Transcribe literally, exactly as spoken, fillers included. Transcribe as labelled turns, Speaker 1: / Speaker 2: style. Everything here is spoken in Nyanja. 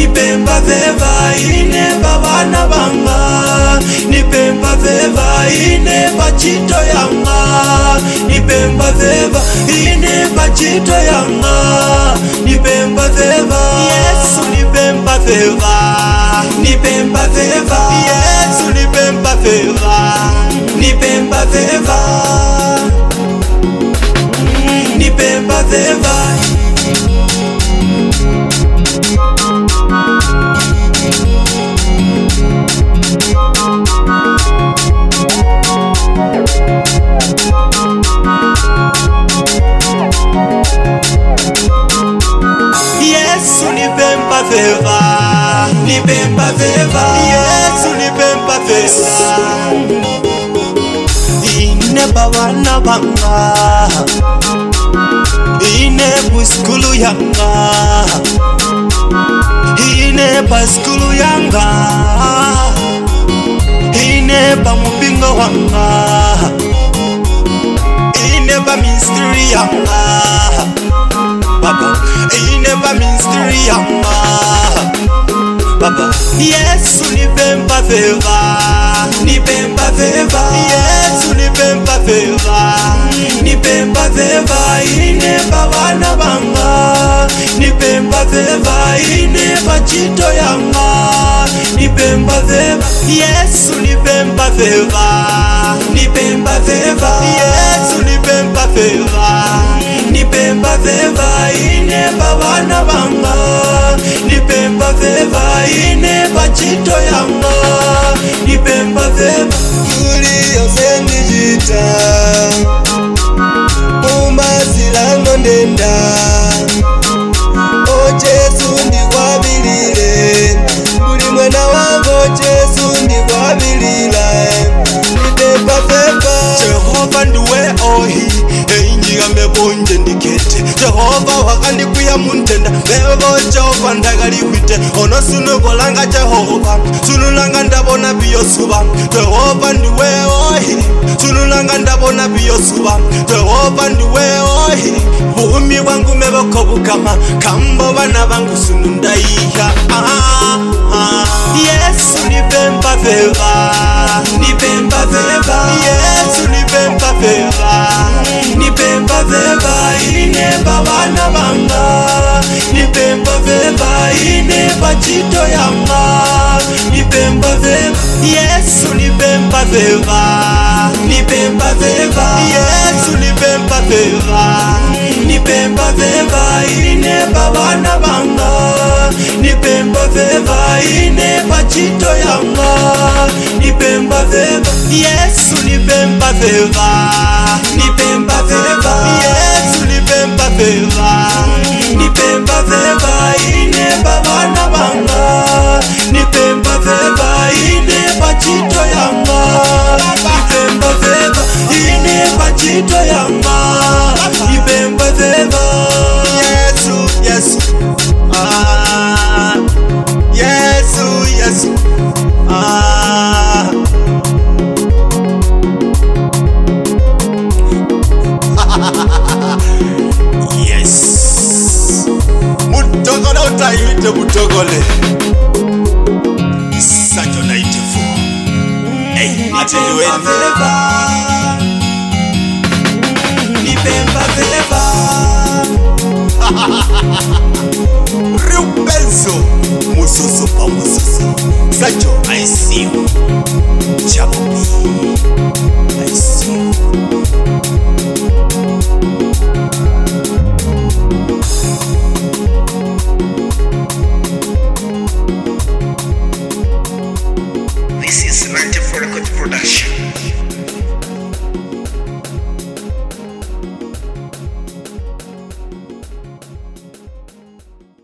Speaker 1: nipemba veva ine babana banga, nipemba veva ine bachito yanga, nipemba veva ine bachito yanga, nipemba veva Yesu nipemba veva, nipemba veva Yesu nipemba veva, nipemba veva, nipemba veva. Yesu nipemba veva, nipemba veva Yesu nipemba veva, ine babana banga, ine buskulu yanga, ine baskulu yanga, ine bamupingo wanga, ine ba ministry yanga Baba, ine ba ministry yanga Baba. Yesu nipemba veva, nipemba veva Yesu nipemba veva, nipemba veva ine babana banga, nipemba veva ine bachito yanga, nipemba veva Yesu nipemba veva, nipemba veva Yesu nipemba veva, nipemba veva ine babana banga, nipemba veva ine bachito yanga, nipemba veva
Speaker 2: Uli yose nijita Umazilango ndenda O Jesu ndi wabilile Uli mwena wango Jesu ndi wabilila Nipemba veva
Speaker 1: Jehova ndiwe ohi Einjiga mebonje ndikete Jehova wakandi kuya muntenda Bebo Jehova ndagali wite Ono sunu kolanga Jehova Sunulanga ndabona biyo suba Jehova ndiwe ohi Sunulanga ndabona biyo suba Jehova ndiwe ohi Buhumi wangu meboko bukama Kambo bana bangu sunu ndaiha ah, ah. Yesu nipemba veva, nipemba veva Yesu nipemba veva, nipemba veva ine babana banga, nipemba veva ine bachito yanga, nipemba veva Yesu nipemba veva, nipemba veva Yesu nipemba veva, nipemba veva ine babana banga, nipemba veva ine bachito yanga, nipemba veva Yesu nipemba veva, nipemba veva Yesu nipemba veva, nipemba veva ine babana banga, nipemba veva ine bachito yanga, nipemba veva ine bachito yanga, nipemba veva Yesu Yesu ah Yesu Yesu ah yes mutogole utayite mutogole Sajo ninety-four hey ati you